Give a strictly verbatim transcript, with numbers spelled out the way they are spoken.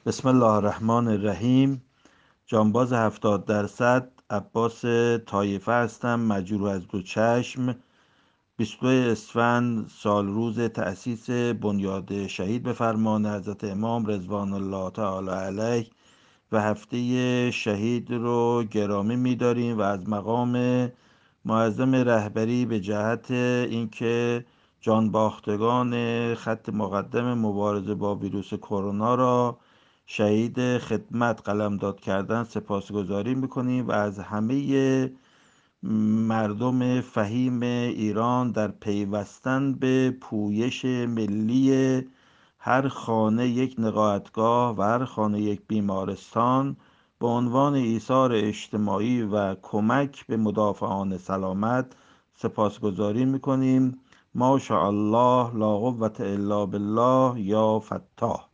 بسم الله الرحمن الرحیم. جانباز هفتاد درصد عباس طایفه هستم، مجروح از دو چشم. بیست و دو اسفند سال روز تأسیس بنیاد شهید به فرمان حضرت امام رضوان الله تعالی علیه و هفته شهید رو گرامی می‌داریم و از مقام معظم رهبری به جهت اینکه جانباختگان خط مقدم مبارزه با ویروس کرونا را شهید خدمت قلمداد کردن سپاسگزاری می‌کنیم و از همه مردم فهیم ایران در پیوستن به پویش ملی هر خانه یک نقاهتگاه و هر خانه یک بیمارستان به عنوان ایثار اجتماعی و کمک به مدافعان سلامت سپاسگزاری میکنیم. ما شاء الله لا قوة الا بالله یا فتاح.